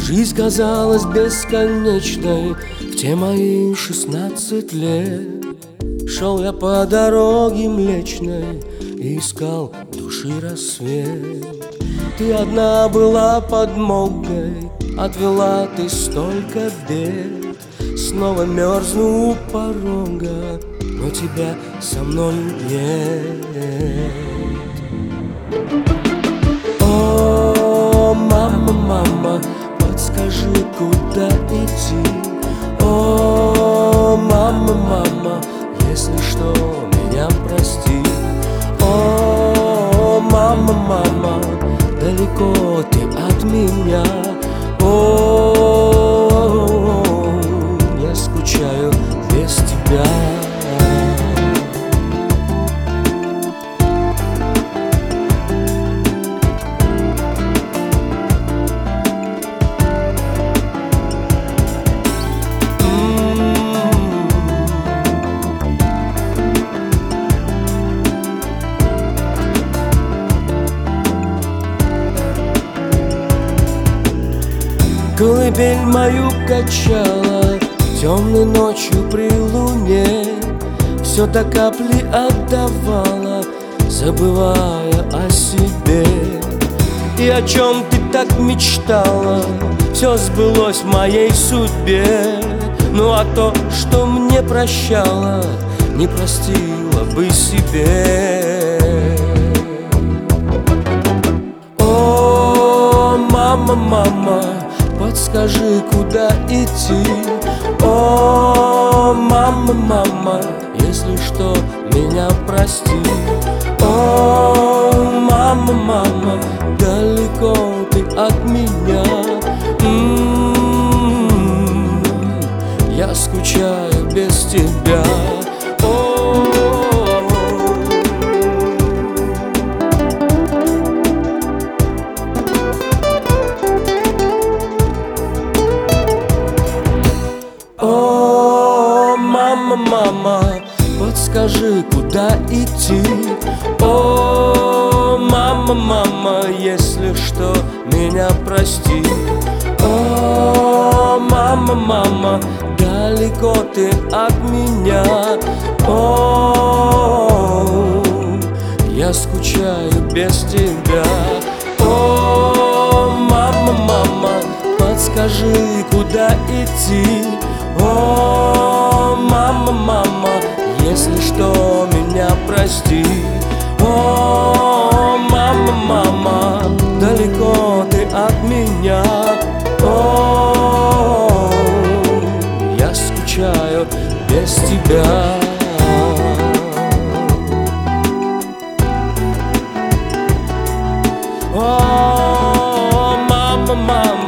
Жизнь казалась бесконечной в те мои 16 лет. Шел я по дороге Млечной и искал души рассвет. Ты одна была подмогой, отвела ты столько бед. Снова мерзну у порога, но тебя со мной нет. О, мама, мама, подскажи, куда идти. О, мама, мама, если что, меня прости. О, мама, мама, далеко ты от меня. О, я скучаю без тебя. Колыбель мою качала темной ночью при луне, все до капли отдавала, забывая о себе. И о чем ты так мечтала, все сбылось в моей судьбе. Ну а то, что мне прощала, не простила бы себе. О, мама, мама, подскажи, куда идти. О, мама, мама, если что, меня прости. О, мама, мама, далеко ты от меня. Я скучаю без тебя. О, мама, мама, подскажи, куда идти. О, мама, мама, если что, меня прости. О, мама, мама, далеко ты от меня. О, я скучаю без тебя. О, мама, мама, подскажи, куда идти. О, мама, мама, если что, меня прости. О, мама, мама, далеко ты от меня. О, я скучаю без тебя. О, мама, мама,